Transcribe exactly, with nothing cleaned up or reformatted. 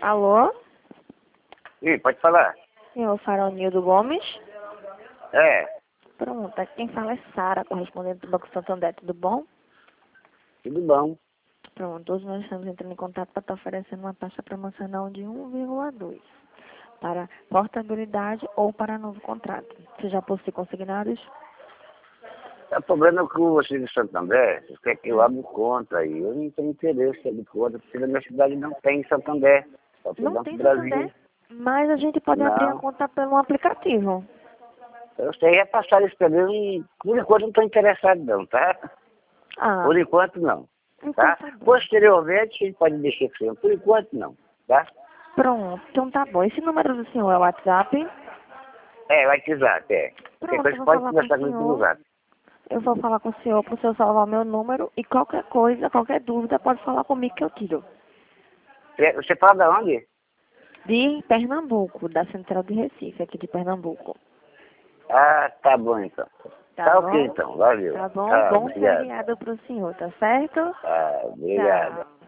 Alô? Ih, pode falar. Senhor Faronildo Gomes? É, Pronto, aqui quem fala é Sara, correspondente do Banco Santander, tudo bom? tudo bom. Pronto, hoje nós estamos entrando em contato para estar oferecendo uma taxa promocional de um vírgula dois para portabilidade ou para novo contrato. Você já possui consignados? O problema é que você de Santander, você quer que eu abra conta aí. Eu não tenho interesse em abrir conta, porque na minha cidade não tem Santander. Só tem Não Banco tem do Brasil. Santander, mas a gente pode abrir a Não. conta pelo aplicativo. Eu sei é passar isso pra mim e, por enquanto, não estou interessado não, tá? Ah, Por enquanto, não. então Tá? tá bom. Posteriormente, a gente pode mexer com você. Por enquanto, não. Tá? Pronto, então tá bom. Esse número do senhor é o WhatsApp? É, vai te usar, é. Qualquer Pronto, eu coisa vou pode falar com o conversar comigo no senhor. WhatsApp. Eu vou falar com o senhor para o senhor salvar meu número e qualquer coisa, qualquer dúvida, pode falar comigo que eu tiro. Você você fala de onde? De Pernambuco, da Central de Recife, aqui de Pernambuco. Ah, tá bom então. Tá Tá ok bom? então, valeu. Tá bom? Tá, Bom obrigado. feriado para o senhor, tá certo? Ah, obrigado. Tchau.